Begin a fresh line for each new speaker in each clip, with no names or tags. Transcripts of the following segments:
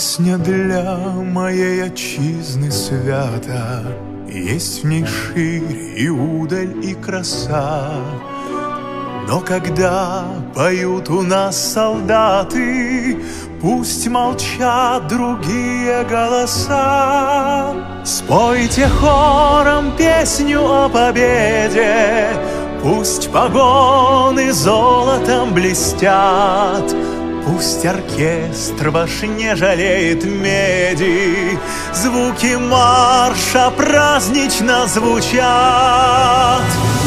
Песня для моей отчизны свята, есть в ней ширь и удаль и краса. Но когда поют у нас солдаты, пусть молчат другие голоса. Спойте хором песню о победе, пусть погоны золотом блестят. Пусть оркестр ваш не жалеет меди, звуки марша празднично звучат.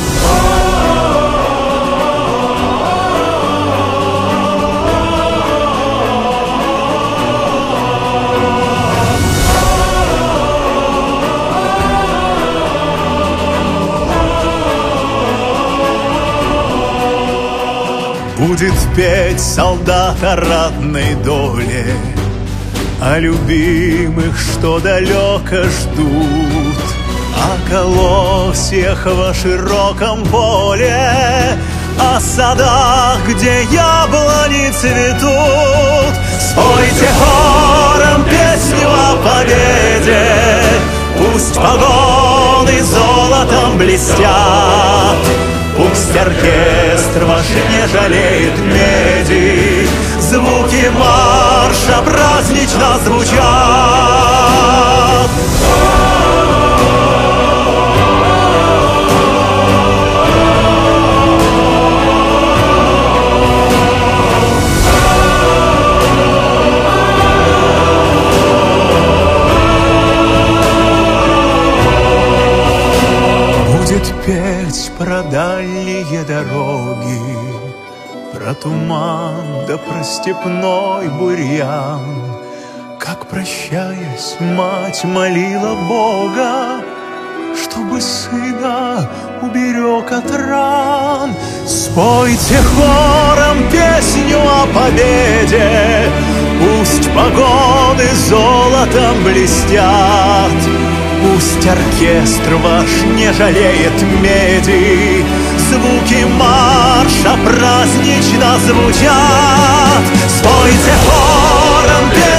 Будет петь солдат о ратной доле, о любимых, что далеко ждут, о колосьях во широком поле, о садах, где яблони цветут. Спойте хором песню о победе, пусть погоны золотом блестят. Пусть оркестр ваш не жалеет меди, звуки марша празднично звучат. Будет петь про дальние дороги, про туман да про степной бурьян. Как, прощаясь, мать молила Бога, чтобы сына уберег от ран. Спойте хором песню о победе, пусть погоны золотом блестят. Пусть оркестр ваш не жалеет меди, звуки марша празднично звучат. Спойте хором песню